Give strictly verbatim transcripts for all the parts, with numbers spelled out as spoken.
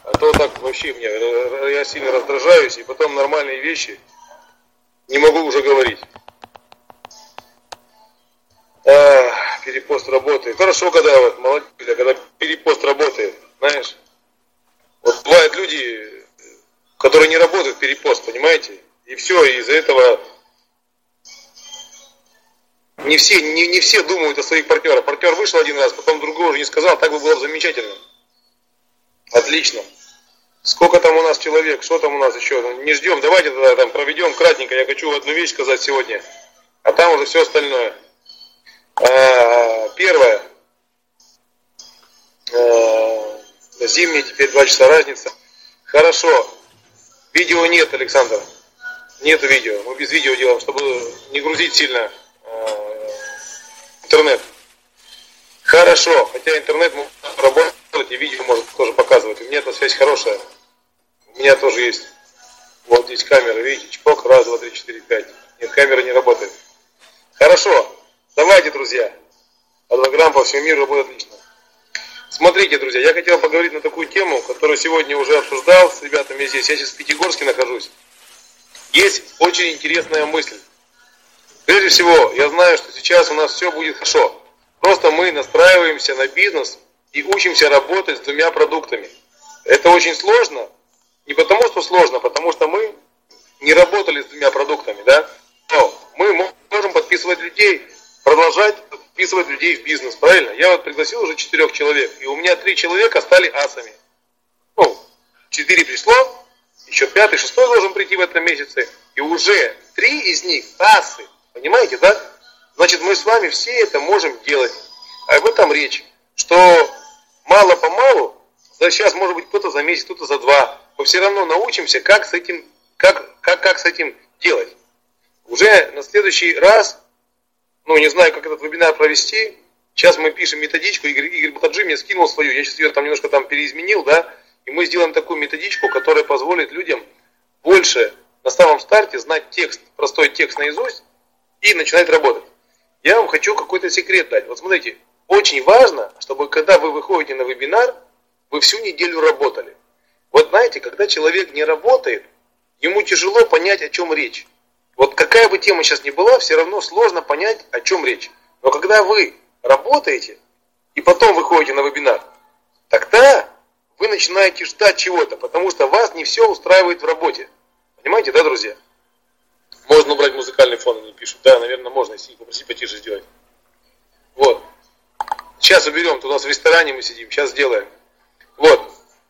А то так вообще мне, я сильно раздражаюсь, и потом нормальные вещи не могу уже говорить. А, перепост работает. Хорошо, когда вот, молодец, когда перепост работает, знаешь. Вот бывают люди, которые не работают перепост, понимаете? И все, и из-за этого не все, не, не все думают о своих партнерах. Партнер вышел один раз, потом другого уже не сказал, так бы было замечательно. Отлично. Сколько там у нас человек, что там у нас еще? Не ждем, давайте тогда там проведем кратенько. Я хочу одну вещь сказать сегодня, а там уже все остальное. А, первое. А, зимние теперь два часа разница. Хорошо. Видео нет, Александр. Нету видео. Мы без видео делаем, чтобы не грузить сильно а, интернет. Хорошо. Хотя интернет может работать и видео может тоже показывать. У меня эта связь хорошая. У меня тоже есть. Вот здесь камера, видите, чпок, раз, два, три, четыре, пять. Нет, камера не работает. Хорошо. Давайте, друзья. Адваграмм по всему миру работает отлично. Смотрите, друзья, я хотел поговорить на такую тему, которую сегодня уже обсуждал с ребятами здесь. Я сейчас в Пятигорске нахожусь. Есть очень интересная мысль. Прежде всего, я знаю, что сейчас у нас все будет хорошо. Просто мы настраиваемся на бизнес и учимся работать с двумя продуктами. Это очень сложно. Не потому, что сложно, потому что мы не работали с двумя продуктами, да? Но мы можем подписывать людей, продолжать подписывать людей в бизнес, правильно? Я вот пригласил уже четырех человек, и у меня три человека стали асами. Ну, четыре пришло, еще пятый, шестой должен прийти в этом месяце, и уже три из них асы, понимаете, да? Значит, мы с вами все это можем делать. А об этом речь, что мало-помалу, да сейчас может быть кто-то за месяц, кто-то за два, мы все равно научимся, как с этим, как, как, как с этим делать. Уже на следующий раз, ну не знаю, как этот вебинар провести, сейчас мы пишем методичку, Игорь, Игорь Бутаджи мне скинул свою, я сейчас ее там немножко там переизменил, да, и мы сделаем такую методичку, которая позволит людям больше на самом старте знать текст, простой текст наизусть и начинать работать. Я вам хочу какой-то секрет дать. Вот смотрите, очень важно, чтобы когда вы выходите на вебинар, вы всю неделю работали. Вот знаете, когда человек не работает, ему тяжело понять, о чем речь. Вот какая бы тема сейчас ни была, все равно сложно понять, о чем речь. Но когда вы работаете и потом выходите на вебинар, тогда вы начинаете ждать чего-то, потому что вас не все устраивает в работе. Понимаете, да, друзья? Можно убрать музыкальный фон, они пишут. Да, наверное, можно, если попросить потише сделать. Вот. Сейчас уберем, тут у нас в ресторане мы сидим, сейчас сделаем. Вот.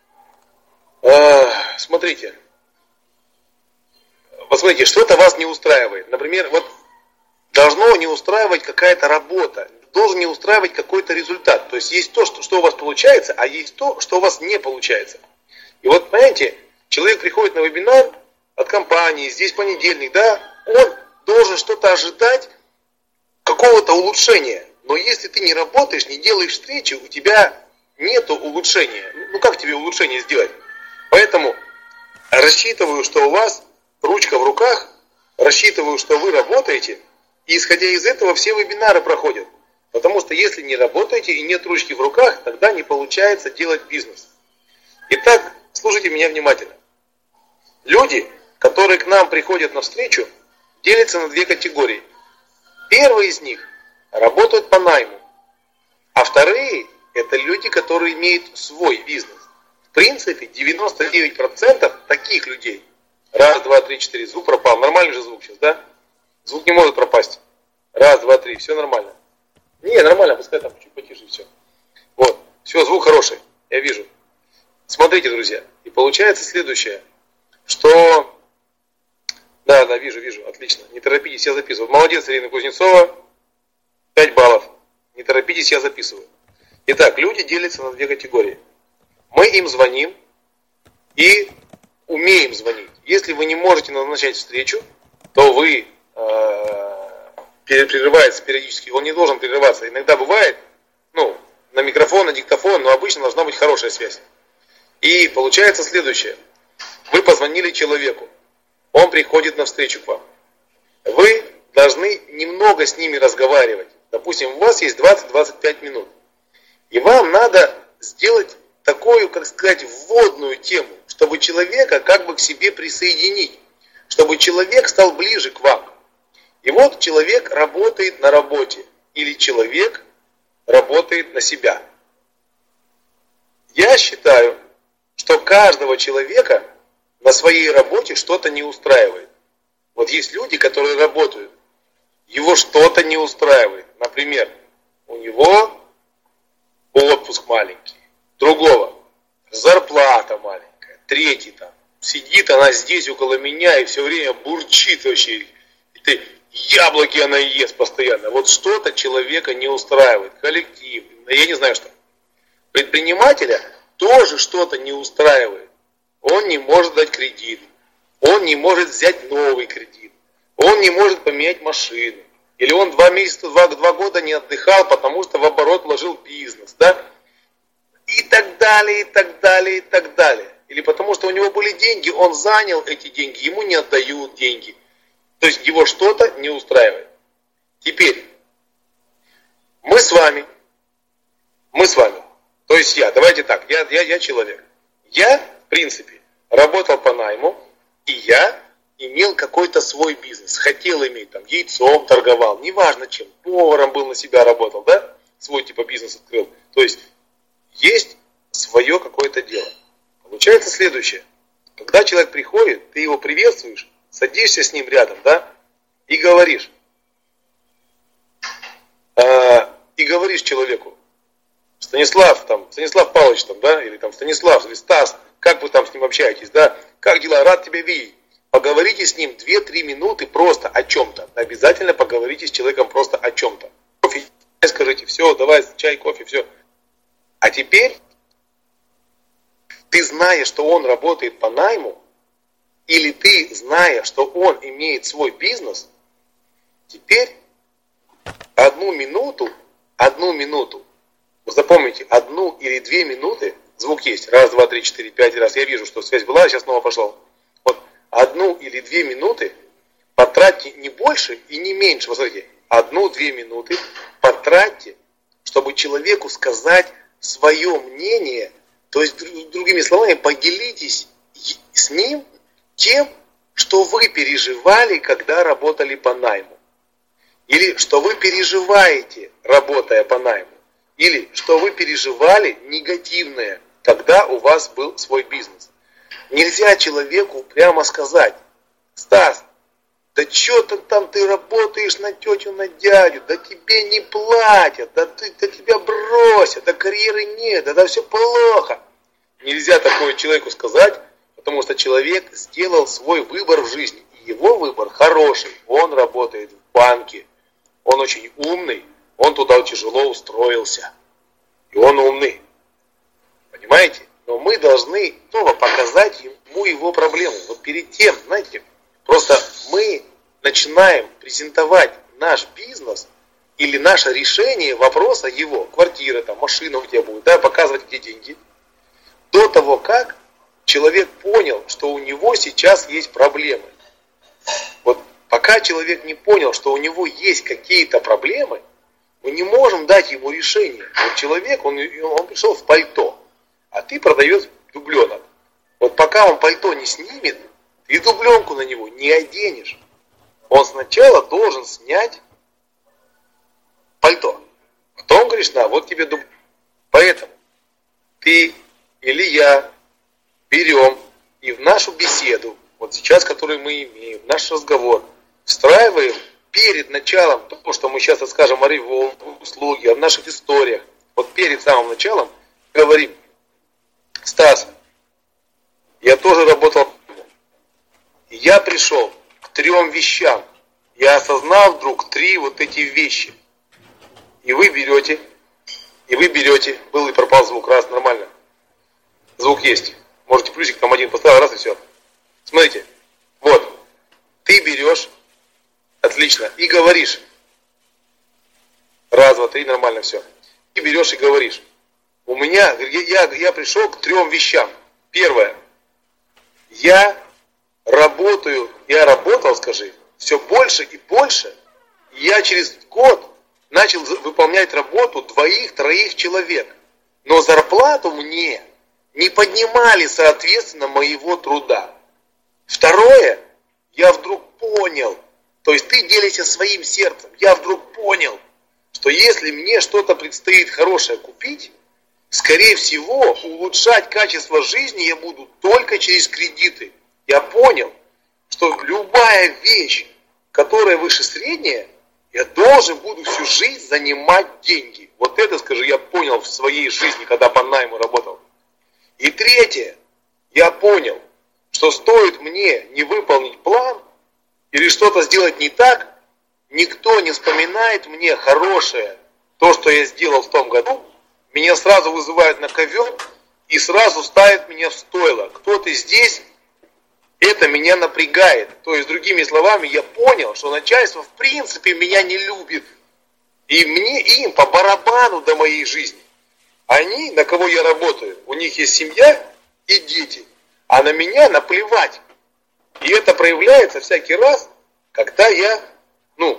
А, смотрите. Посмотрите, что-то вас не устраивает. Например, вот должно не устраивать какая-то работа, должен не устраивать какой-то результат. То есть есть то, что, что у вас получается, а есть то, что у вас не получается. И вот, понимаете, человек приходит на вебинар от компании, здесь понедельник, да, он должен что-то ожидать, какого-то улучшения. Но если ты не работаешь, не делаешь встречи, у тебя нету улучшения. Ну как тебе улучшение сделать? Поэтому рассчитываю, что у вас ручка в руках, рассчитываю, что вы работаете, и исходя из этого все вебинары проходят. Потому что если не работаете и нет ручки в руках, тогда не получается делать бизнес. Итак, слушайте меня внимательно. Люди, которые к нам приходят на встречу, делятся на две категории. Первые из них работают по найму, а вторые это люди, которые имеют свой бизнес. В принципе, девяносто девять процентов таких людей. Раз, два, три, четыре. Звук пропал. Нормальный же звук сейчас, да? Звук не может пропасть. Раз, два, три. Все нормально. Не, нормально, пускай там чуть потише все. Вот. Все, звук хороший. Я вижу. Смотрите, друзья. И получается следующее. Что... Да, да, вижу, вижу. Отлично. Не торопитесь, я записываю. Молодец, Ирина Кузнецова. пять баллов. Не торопитесь, я записываю. Итак, люди делятся на две категории. Мы им звоним и умеем звонить. Если вы не можете назначать встречу, то вы э, прерывается периодически. Он не должен прерываться. Иногда бывает, ну, на микрофон, на диктофон, но обычно должна быть хорошая связь. И получается следующее. Вы позвонили человеку. Он приходит на встречу к вам. Вы должны немного с ними разговаривать. Допустим, у вас есть двадцать-двадцать пять минут. И вам надо сделать такую, как сказать, вводную тему, чтобы человека как бы к себе присоединить, чтобы человек стал ближе к вам. И вот человек работает на работе, или человек работает на себя. Я считаю, что каждого человека на своей работе что-то не устраивает. Вот есть люди, которые работают, его что-то не устраивает. Например, у него отпуск маленький, другого зарплата маленькая, третий там сидит она здесь около меня и все время бурчит вообще. И ты, яблоки она ест постоянно. Вот что-то человека не устраивает, коллектив, я не знаю что. Предпринимателя тоже что-то не устраивает. Он не может дать кредит, он не может взять новый кредит, он не может поменять машину. Или он два месяца, два, два года не отдыхал, потому что в оборот вложил бизнес, да? И так далее, и так далее, и так далее. Или потому что у него были деньги, он занял эти деньги, ему не отдают деньги. То есть его что-то не устраивает. Теперь, мы с вами, мы с вами, то есть я, давайте так, я, я, я человек. Я, в принципе, работал по найму, и я имел какой-то свой бизнес, хотел иметь, там, яйцом торговал, неважно чем, поваром был, на себя работал, да, свой типа бизнес открыл. То есть, есть свое какое-то дело. Получается следующее. Когда человек приходит, ты его приветствуешь, садишься с ним рядом, да, и говоришь, э, и говоришь человеку, Станислав, там, Станислав Павлович, там, да, или там Станислав, или Стас, как вы там с ним общаетесь, да, как дела, рад тебя видеть. Поговорите с ним две-три минуты просто о чем-то. Обязательно поговорите с человеком просто о чем-то. Кофе, скажите, все, давай, чай, кофе, все. А теперь, ты, зная, что он работает по найму, или ты, зная, что он имеет свой бизнес, теперь одну минуту, одну минуту, вы запомните, одну или две минуты, звук есть, раз, два, три, четыре, пять раз, я вижу, что связь была, сейчас снова пошел. Вот одну или две минуты потратьте не больше и не меньше, вот смотрите, одну-две минуты потратьте, чтобы человеку сказать свое мнение, то есть, другими словами, поделитесь с ним тем, что вы переживали, когда работали по найму. Или что вы переживаете, работая по найму. Или что вы переживали негативное, когда у вас был свой бизнес. Нельзя человеку прямо сказать: Стас, да что ты там ты работаешь на тетю, на дядю, да тебе не платят, да, ты, да тебя бросят, да карьеры нет, да, да все плохо. Нельзя такое человеку сказать, потому что человек сделал свой выбор в жизни. И его выбор хороший. Он работает в банке, он очень умный, он туда тяжело устроился. И он умный. Понимаете? Но мы должны снова показать ему его проблему. Вот перед тем, знаете, просто мы начинаем презентовать наш бизнес или наше решение вопроса его, квартира, там, машина где будет, да, показывать где деньги, до того, как человек понял, что у него сейчас есть проблемы. Вот пока человек не понял, что у него есть какие-то проблемы, мы не можем дать ему решение. Вот человек, он, он пришел в пальто, а ты продаешь дубленок. Вот пока он пальто не снимет, ты дубленку на него не оденешь. Он сначала должен снять пальто. Потом говоришь, на, вот тебе дубленка. Поэтому ты или я берем и в нашу беседу, вот сейчас, которую мы имеем, в наш разговор, встраиваем перед началом того, что мы сейчас расскажем о револе, услуге, о наших историях, вот перед самым началом говорим: Стас, я тоже работал, и я пришел к трем вещам. Я осознал вдруг три вот эти вещи. И вы берете, и вы берете, был и пропал звук, раз, нормально. Звук есть. Можете плюсик там один поставить, раз и все. Смотрите, вот, ты берешь, отлично, и говоришь. Раз, два, три, нормально, все. Ты берешь и говоришь: у меня, я, я пришел к трем вещам. Первое, я работаю, я работал, скажи, все больше и больше. Я через год начал выполнять работу двоих-троих человек. Но зарплату мне не поднимали, соответственно, моего труда. Второе, я вдруг понял, то есть ты делишься своим сердцем, я вдруг понял, что если мне что-то предстоит хорошее купить, скорее всего, улучшать качество жизни я буду только через кредиты. Я понял, что любая вещь, которая выше средняя, я должен буду всю жизнь занимать деньги. Вот это, скажи, я понял в своей жизни, когда по найму работал. И третье, я понял, что стоит мне не выполнить план или что-то сделать не так, никто не вспоминает мне хорошее, то, что я сделал в том году, меня сразу вызывают на ковер и сразу ставят меня в стойло. Кто ты здесь? Это меня напрягает. То есть, другими словами, я понял, что начальство в принципе меня не любит. И мне, им по барабану до моей жизни. Они, на кого я работаю, у них есть семья и дети. А на меня наплевать. И это проявляется всякий раз, когда я, ну,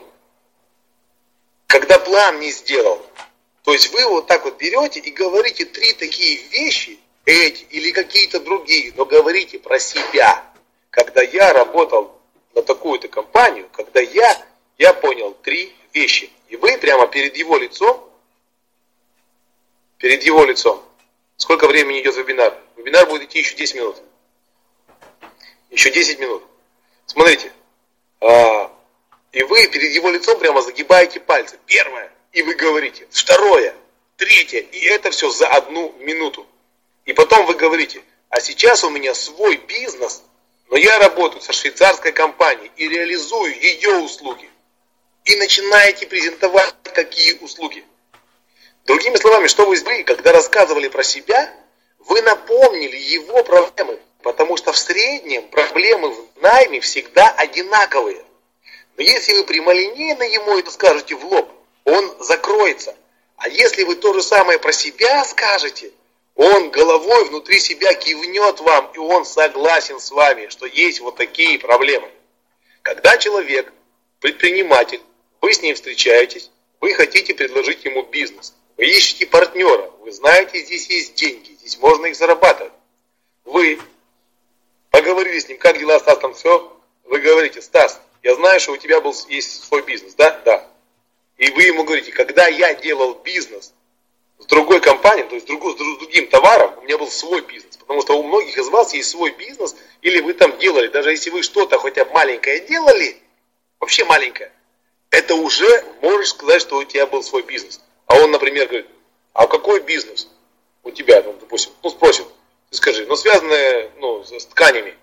когда план не сделал. То есть вы вот так вот берете и говорите три такие вещи, эти или какие-то другие, но говорите про себя. Когда я работал на такую-то компанию, когда я, я понял три вещи. И вы прямо перед его лицом, перед его лицом, сколько времени идет вебинар? Вебинар будет идти еще десять минут. Еще десять минут. Смотрите. А, и вы перед его лицом прямо загибаете пальцы. Первое. И вы говорите. Второе. Третье. И это все за одну минуту. И потом вы говорите. А сейчас у меня свой бизнес, но я работаю со швейцарской компанией и реализую ее услуги. И начинаете презентовать какие услуги. Другими словами, что вы сделали, когда рассказывали про себя, вы напомнили его проблемы. Потому что в среднем проблемы в найме всегда одинаковые. Но если вы прямолинейно ему это скажете в лоб, он закроется. А если вы то же самое про себя скажете, он головой внутри себя кивнет вам, и он согласен с вами, что есть вот такие проблемы. Когда человек, предприниматель, вы с ним встречаетесь, вы хотите предложить ему бизнес, вы ищете партнера, вы знаете, здесь есть деньги, здесь можно их зарабатывать. Вы поговорили с ним, как дела, Стас, там все, вы говорите, Стас, я знаю, что у тебя был, есть свой бизнес, да? Да. И вы ему говорите, когда я делал бизнес с другой компанией, то есть с другим товаром, у меня был свой бизнес. Потому что у многих из вас есть свой бизнес, или вы там делали, даже если вы что-то хотя бы маленькое делали, вообще маленькое, это уже можешь сказать, что у тебя был свой бизнес. А он, например, говорит, а какой бизнес у тебя, ну, допустим, ну, спросит, ты скажи, ну, связанное, ну, с тканями.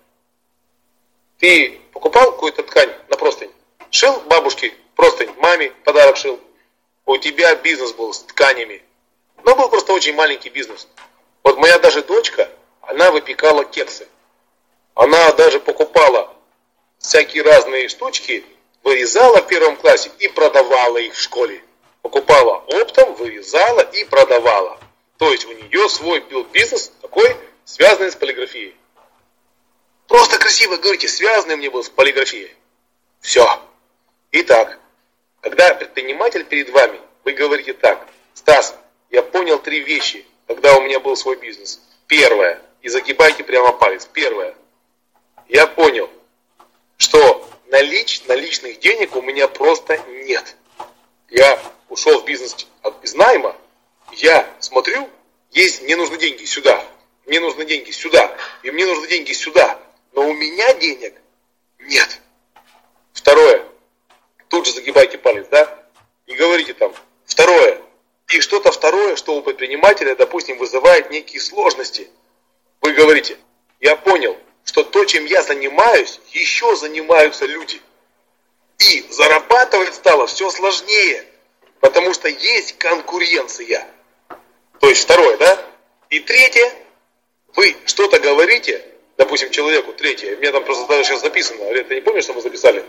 Ты покупал какую-то ткань на простынь? Шил бабушке простынь, маме подарок шил. У тебя бизнес был с тканями. Но был просто очень маленький бизнес. Вот моя даже дочка, она выпекала кексы. Она даже покупала всякие разные штучки, вырезала в первом классе и продавала их в школе. Покупала оптом, вырезала и продавала. То есть у нее свой был бизнес такой, связанный с полиграфией. Просто красиво говорите, связанный мне был с полиграфией. Все. Итак, когда предприниматель перед вами, вы говорите так, Стас, я понял три вещи, когда у меня был свой бизнес. Первое, и загибайте прямо палец. Первое, я понял, что налич, наличных денег у меня просто нет. Я ушел в бизнес из найма, я смотрю, есть, мне нужны деньги сюда, мне нужны деньги сюда, и мне нужны деньги сюда, но у меня денег нет. Второе, тут же загибайте палец, да, и говорите там, второе, и что-то второе, что у предпринимателя, допустим, вызывает некие сложности. Вы говорите, я понял, что то, чем я занимаюсь, еще занимаются люди. И зарабатывать стало все сложнее, потому что есть конкуренция. То есть второе, да? И третье, вы что-то говорите, допустим, человеку, третье, у меня там просто даже сейчас записано, а ты не помнишь, что мы записали?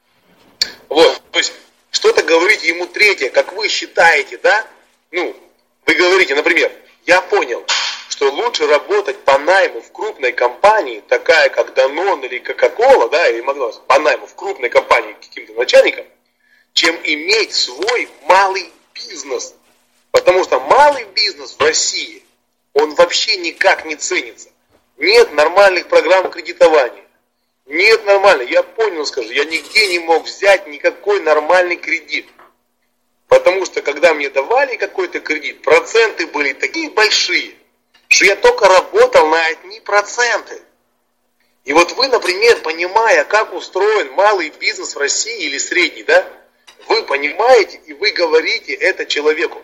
Вот, то есть что-то говорите ему третье, как вы считаете, да? Ну, вы говорите, например, я понял, что лучше работать по найму в крупной компании, такая как Danone или Coca-Cola, да, или Макдональдс, по найму в крупной компании каким-то начальником, чем иметь свой малый бизнес. Потому что малый бизнес в России он вообще никак не ценится. Нет нормальных программ кредитования. Нет нормально. Я понял, скажу, я нигде не мог взять никакой нормальный кредит. Потому что когда мне давали какой-то кредит, проценты были такие большие, что я только работал на одни проценты. И вот вы, например, понимая, как устроен малый бизнес в России или средний, да, вы понимаете и вы говорите это человеку.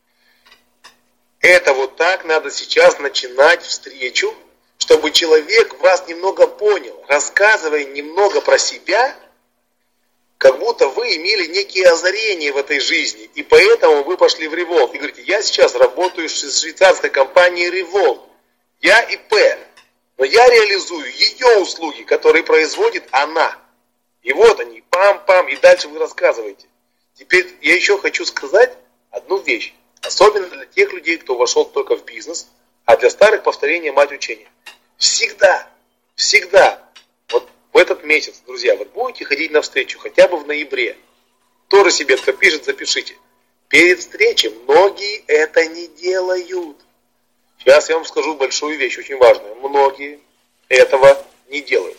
Это вот так надо сейчас начинать встречу, чтобы человек вас немного понял, рассказывая немного про себя, как будто вы имели некие озарения в этой жизни, и поэтому вы пошли в Revolt. И говорите, я сейчас работаю с швейцарской компанией Revolt, я ИП, но я реализую ее услуги, которые производит она. И вот они, пам-пам, и дальше вы рассказываете. Теперь я еще хочу сказать одну вещь, особенно для тех людей, кто вошел только в бизнес, а для старых повторение мать учения. Всегда, всегда, вот в этот месяц, друзья, вы будете ходить на встречу, хотя бы в ноябре. Тоже себе кто пишет, запишите. Перед встречей многие это не делают. Сейчас я вам скажу большую вещь, очень важную. Многие этого не делают.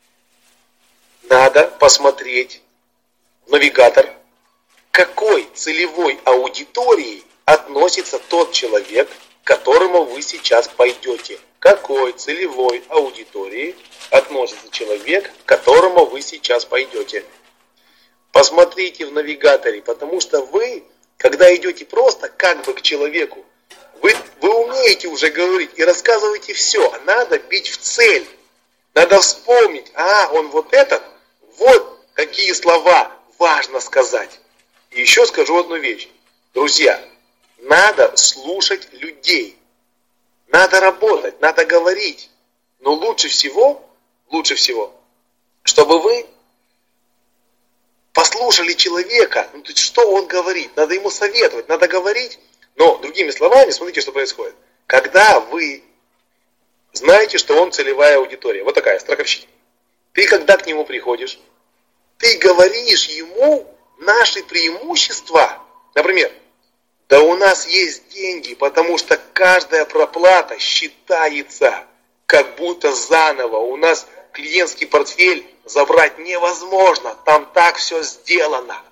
Надо посмотреть в навигатор, к какой целевой аудитории относится тот человек, к которому вы сейчас пойдете. К какой целевой аудитории относится человек, к которому вы сейчас пойдете. Посмотрите в навигаторе, потому что вы, когда идете просто как бы к человеку, вы, вы умеете уже говорить и рассказываете все. Надо бить в цель. Надо вспомнить, а, он вот этот, вот какие слова важно сказать. И еще скажу одну вещь. Друзья, надо слушать людей. Надо работать, надо говорить. Но лучше всего, лучше всего, чтобы вы послушали человека, ну, то есть, что он говорит. Надо ему советовать, надо говорить. Но, другими словами, смотрите, что происходит. Когда вы знаете, что он целевая аудитория, вот такая, страховщик, ты когда к нему приходишь, ты говоришь ему наши преимущества. Например, да у нас есть деньги, потому что каждая проплата считается как будто заново. У нас клиентский портфель забрать невозможно, там так все сделано.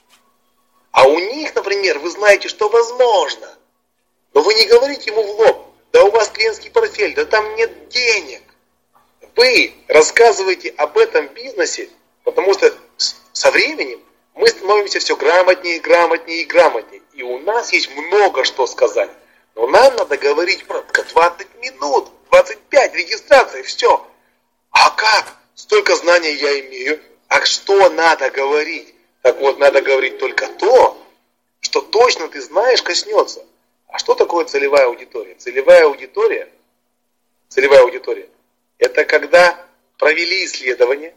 А у них, например, вы знаете, что возможно, но вы не говорите ему в лоб, да у вас клиентский портфель, да там нет денег. Вы рассказываете об этом бизнесе, потому что со временем мы становимся все грамотнее, грамотнее и грамотнее. И у нас есть много что сказать. Но нам надо говорить только двадцать минут, двадцать пять, регистрация, все. А как? Столько знаний я имею. А что надо говорить? Так вот, надо говорить только то, что точно ты знаешь, коснется. А что такое целевая аудитория? Целевая аудитория, целевая аудитория, это когда провели исследование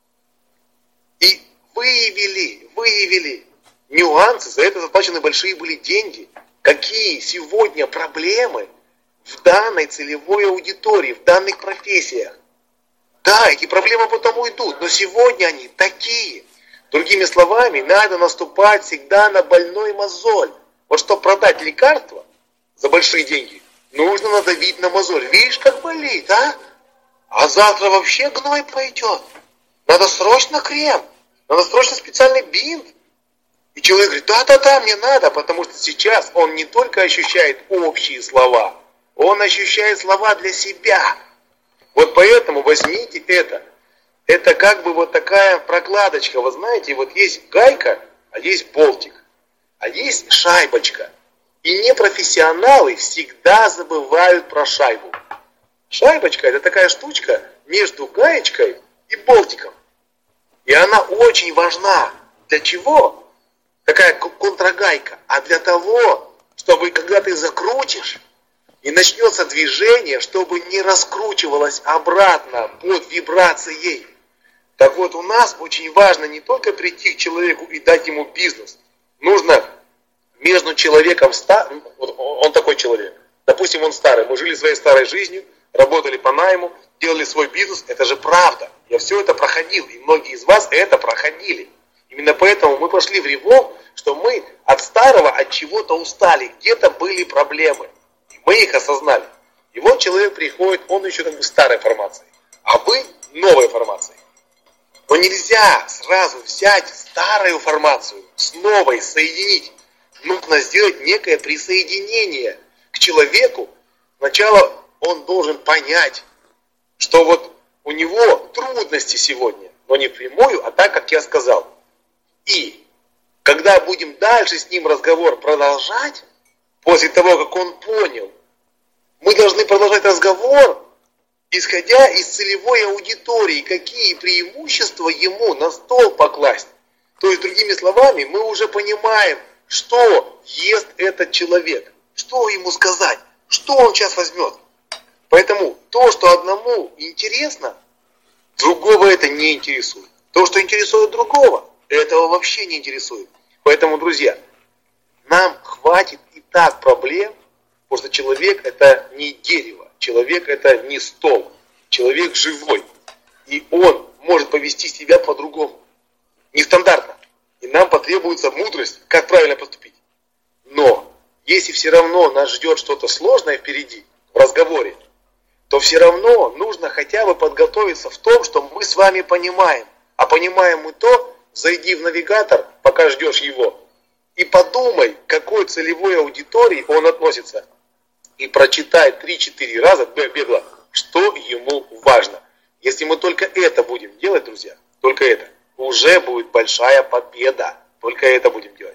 и выявили, выявили нюансы, за это заплачены большие были деньги, какие сегодня проблемы в данной целевой аудитории, в данных профессиях. Да, эти проблемы потом уйдут, но сегодня они такие. Другими словами, надо наступать всегда на больной мозоль. Вот чтобы продать лекарство за большие деньги, нужно надавить на мозоль. Видишь, как болит, а? А завтра вообще гной пойдет. Надо срочно крем. Надо срочно специальный бинт. И человек говорит, да-да-да, мне надо, потому что сейчас он не только ощущает общие слова, он ощущает слова для себя. Вот поэтому возьмите это. Это как бы вот такая прокладочка. Вы знаете, вот есть гайка, а есть болтик, а есть шайбочка. И непрофессионалы всегда забывают про шайбу. Шайбочка — это такая штучка между гаечкой и болтиком. И она очень важна. Для чего? Такая контрагайка. А для того, чтобы когда ты закрутишь, и начнется движение, чтобы не раскручивалось обратно под вибрацией. Так вот, у нас очень важно не только прийти к человеку и дать ему бизнес. Нужно между человеком, он такой человек, допустим, он старый, мы жили своей старой жизнью, работали по найму, делали свой бизнес, это же правда. Я все это проходил, и многие из вас это проходили. Именно поэтому мы пошли в Revolt, что мы от старого, от чего-то устали, где-то были проблемы. И Мы их осознали. И вот человек приходит, он еще как бы старой формацией, а вы новой формацией. Но нельзя сразу взять старую формацию с новой, соединить. Нужно сделать некое присоединение к человеку. Сначала он должен понять, что вот у него трудности сегодня, но не прямую, а так, как я сказал. И когда будем дальше с ним разговор продолжать, после того, как он понял, мы должны продолжать разговор, исходя из целевой аудитории, какие преимущества ему на стол покласть. То есть, другими словами, мы уже понимаем, что ест этот человек, что ему сказать, что он сейчас возьмет. Поэтому то, что одному интересно, другого это не интересует. То, что интересует другого, этого вообще не интересует. Поэтому, друзья, нам хватит и так проблем, потому что человек это не дерево, человек это не стол, человек живой. И он может повести себя по-другому, нестандартно. И нам потребуется мудрость, как правильно поступить. Но, если все равно нас ждет что-то сложное впереди, в разговоре, то все равно нужно хотя бы подготовиться в том, что мы с вами понимаем. А понимаем мы то, зайди в навигатор, пока ждешь его, и подумай, к какой целевой аудитории он относится. И прочитай три-четыре раза бегло, что ему важно. Если мы только это будем делать, друзья, только это, уже будет большая победа. Только это будем делать.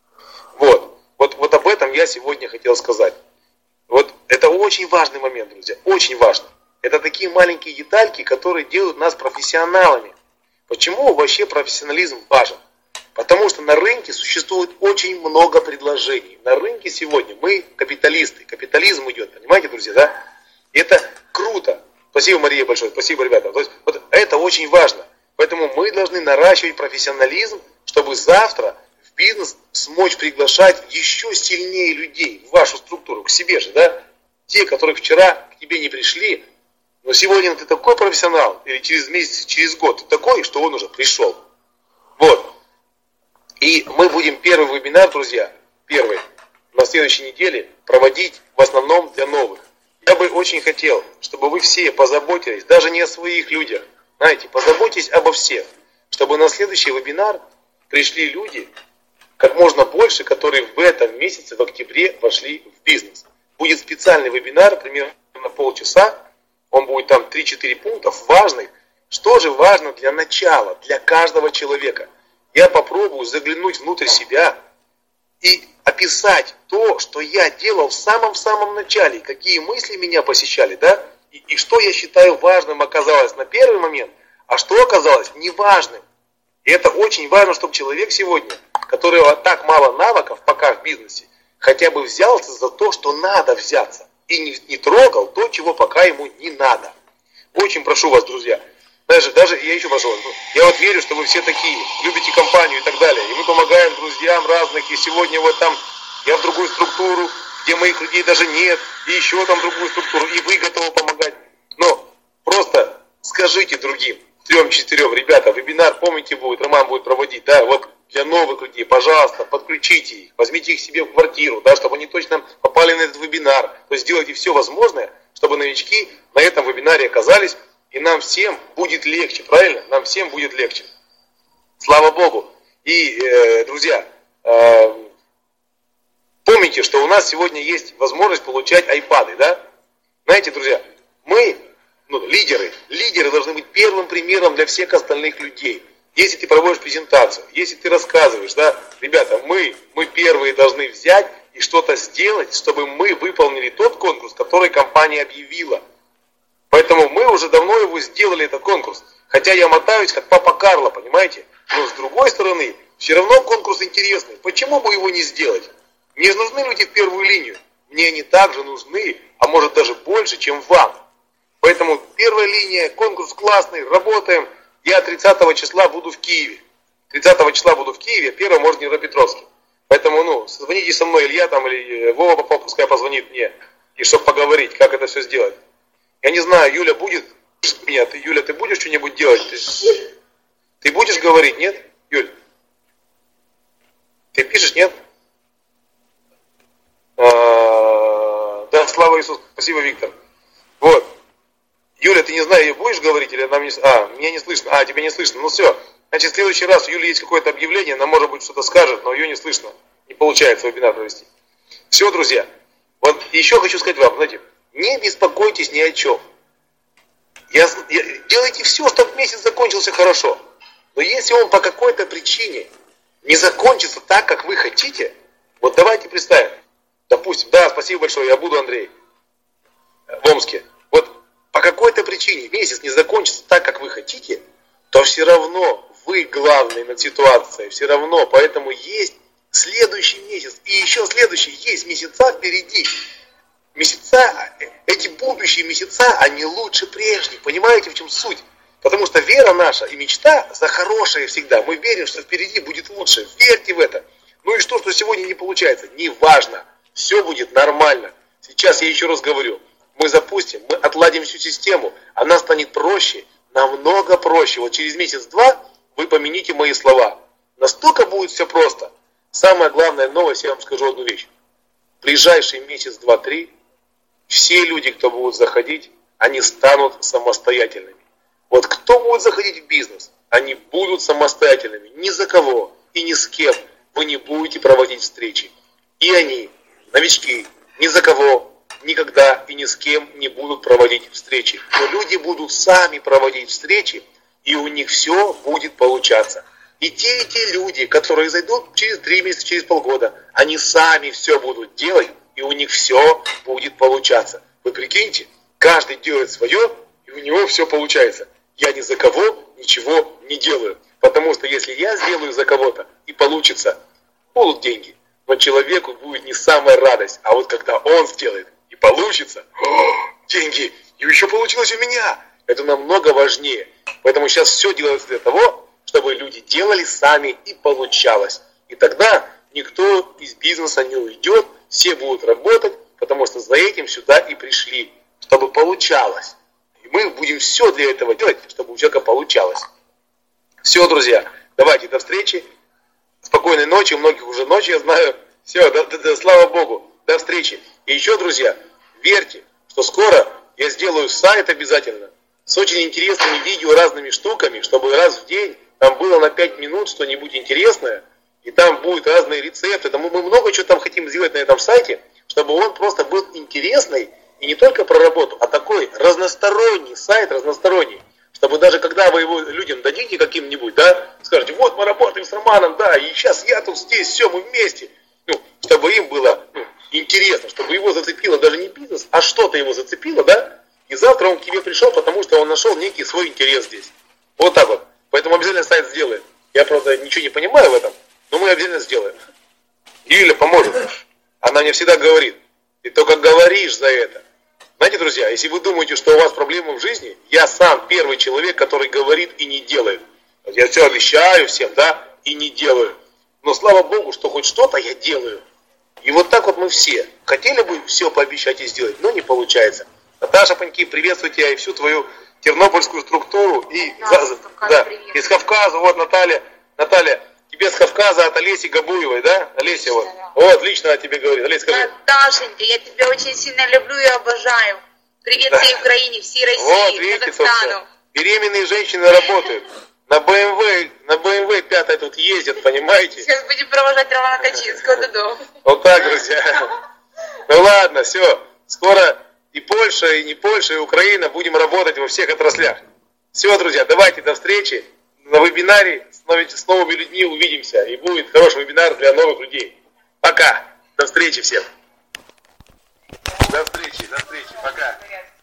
Вот. Вот, вот об этом я сегодня хотел сказать. Вот это очень важный момент, друзья. Очень важно. Это такие маленькие детальки, которые делают нас профессионалами. Почему вообще профессионализм важен? Потому что на рынке существует очень много предложений. На рынке сегодня мы капиталисты. Капитализм идет, понимаете, друзья, да? И это круто. Спасибо, Мария, большое. Спасибо, ребята. То есть, вот это очень важно. Поэтому мы должны наращивать профессионализм, чтобы завтра в бизнес смочь приглашать еще сильнее людей в вашу структуру, к себе же, да? Те, которые вчера к тебе не пришли, но сегодня ты такой профессионал, или через месяц, через год ты такой, что он уже пришел. Вот. И мы будем первый вебинар, друзья, первый, на следующей неделе проводить в основном для новых. Я бы очень хотел, чтобы вы все позаботились, даже не о своих людях, знаете, позаботьтесь обо всех, чтобы на следующий вебинар пришли люди, как можно больше, которые в этом месяце, в октябре, вошли в бизнес. Будет специальный вебинар, примерно на полчаса, он будет там три-четыре пунктов важных. Что же важно для начала, для каждого человека? Я попробую заглянуть внутрь себя и описать то, что я делал в самом-самом начале, какие мысли меня посещали, да? И, и что я считаю важным оказалось на первый момент, а что оказалось неважным. И это очень важно, чтобы человек сегодня, которого так мало навыков пока в бизнесе, хотя бы взялся за то, что надо взяться. И не, не трогал то, чего пока ему не надо. Очень прошу вас, друзья. Даже, даже я еще прошу вас, я вот верю, что вы все такие, любите компанию и так далее. И мы помогаем друзьям разных. И сегодня вот там я в другую структуру, где моих людей даже нет. И еще там другую структуру. И вы готовы помогать. Но просто скажите другим, трем-четырем, ребята, вебинар, помните, будет, Роман будет проводить, да, вот для новых людей, пожалуйста, подключите их, возьмите их себе в квартиру, да, чтобы они точно попали на этот вебинар. То есть сделайте все возможное, чтобы новички на этом вебинаре оказались, и нам всем будет легче, правильно? Нам всем будет легче. Слава Богу. И, э, друзья, э, помните, что у нас сегодня есть возможность получать айпады, да? Знаете, друзья, мы, ну, лидеры, лидеры должны быть первым примером для всех остальных людей. Если ты проводишь презентацию, если ты рассказываешь, да, ребята, мы, мы первые должны взять и что-то сделать, чтобы мы выполнили тот конкурс, который компания объявила. Поэтому мы уже давно его сделали, этот конкурс. Хотя я мотаюсь, как папа Карло, понимаете? Но с другой стороны, все равно конкурс интересный. Почему бы его не сделать? Мне же нужны люди в первую линию. Мне они также нужны, а может даже больше, чем вам. Поэтому первая линия, конкурс классный, работаем. Я тридцатого числа буду в Киеве. тридцатого числа буду в Киеве, первого может в Днепропетровске. Поэтому, ну, созвоните со мной, Илья там или Вова Попов, пускай позвонит мне. И чтобы поговорить, как это все сделать. Я не знаю, Юля будет меня, ты, Юля, ты будешь что-нибудь делать? Ты, ты будешь говорить, нет? Юль? Ты пишешь, нет? А, да, Да, слава Иисусу. Спасибо, Виктор. Вот. Юля, ты не знаю, будешь говорить или нам не... А, меня не слышно. А, тебя не слышно. Ну все. Значит, в следующий раз у Юли есть какое-то объявление, она, может быть, что-то скажет, но ее не слышно. Не получается вебинар провести. Все, друзья. Вот еще хочу сказать вам, знаете, не беспокойтесь ни о чем. Я, я, делайте все, чтобы месяц закончился хорошо. Но если он по какой-то причине не закончится так, как вы хотите, вот давайте представим. Допустим, да, спасибо большое, я буду, Андрей, в Омске. Вот по какой-то причине месяц не закончится так, как вы хотите, то все равно вы главный над ситуацией, все равно, поэтому есть следующий месяц, и еще следующий, есть месяца впереди. Месяца, эти будущие месяца, они лучше прежних, понимаете, в чем суть? Потому что вера наша и мечта за хорошее всегда, мы верим, что впереди будет лучше, верьте в это. Ну и что, что сегодня не получается, не важно, все будет нормально. Сейчас я еще раз говорю, мы запустим, мы отладим всю систему, она станет проще, намного проще. Вот через месяц-два вы помяните мои слова. Настолько будет все просто. Самая главная новость, я вам скажу одну вещь. В ближайший месяц, два, три, все люди, кто будут заходить, они станут самостоятельными. Вот кто будет заходить в бизнес, они будут самостоятельными. Ни за кого и ни с кем вы не будете проводить встречи. И они, новички, ни за кого, никогда и ни с кем не будут проводить встречи. Но люди будут сами проводить встречи, и у них все будет получаться. И те, и те люди, которые зайдут через три месяца, через полгода, они сами все будут делать, и у них все будет получаться. Вы прикиньте, каждый делает свое, и у него все получается. Я ни за кого ничего не делаю. Потому что если я сделаю за кого-то и получится, будут деньги. Но человеку будет не самая радость. А вот когда он сделает и получится, о, деньги, и еще получилось у меня. Это намного важнее. Поэтому сейчас все делается для того, чтобы люди делали сами и получалось. И тогда никто из бизнеса не уйдет, все будут работать, потому что за этим сюда и пришли, чтобы получалось. И мы будем все для этого делать, чтобы у человека получалось. Все, друзья, давайте до встречи. Спокойной ночи, у многих уже ночь, я знаю. Все, да, да, да, слава Богу, до встречи. И еще, друзья, верьте, что скоро я сделаю сайт обязательно с очень интересными видео, разными штуками, чтобы раз в день там было на пять минут что-нибудь интересное, и там будут разные рецепты. Там мы много чего там хотим сделать на этом сайте, чтобы он просто был интересный, и не только про работу, а такой разносторонний сайт, разносторонний. Чтобы даже когда вы его людям дадите каким-нибудь, да, скажете, вот мы работаем с Романом, да, и сейчас я тут здесь, все, мы вместе. Ну, чтобы им было ну, интересно, чтобы его зацепило даже не бизнес, а что-то его зацепило, да, и завтра он к тебе пришел, потому что он нашел некий свой интерес здесь. Вот так вот. Поэтому обязательно сайт сделаем. Я, правда, ничего не понимаю в этом, но мы обязательно сделаем. Юля поможет. Она мне всегда говорит, ты только говоришь за это. Знаете, друзья, если вы думаете, что у вас проблемы в жизни, я сам первый человек, который говорит и не делает. Я все обещаю всем, да, и не делаю. Но слава Богу, что хоть что-то я делаю. И вот так вот мы все хотели бы все пообещать и сделать, но не получается. Наташа, Паньки, приветствую тебя и всю твою тернопольскую структуру. И да, за, да, из Кавказа, вот Наталья, Наталья, тебе с Кавказа от Олеси Габуевой, да? Олеся, вот. Вот, лично о тебе говорит. Олеся, скажи. Наташенька, я тебя очень сильно люблю и обожаю. Привет да. всей Украине, всей России, вот, видите, Казахстану. Беременные женщины работают. На БМВ, на БМВ пятая тут ездят, понимаете? Сейчас будем провожать Романа Качинского до дома. Вот так, друзья. Ну ладно, все. Скоро и Польша, и не Польша, и Украина будем работать во всех отраслях. Все, друзья, давайте до встречи. На вебинаре с, новыми, с новыми людьми увидимся. И будет хороший вебинар для новых людей. Пока. До встречи всем. До встречи, до встречи. Пока.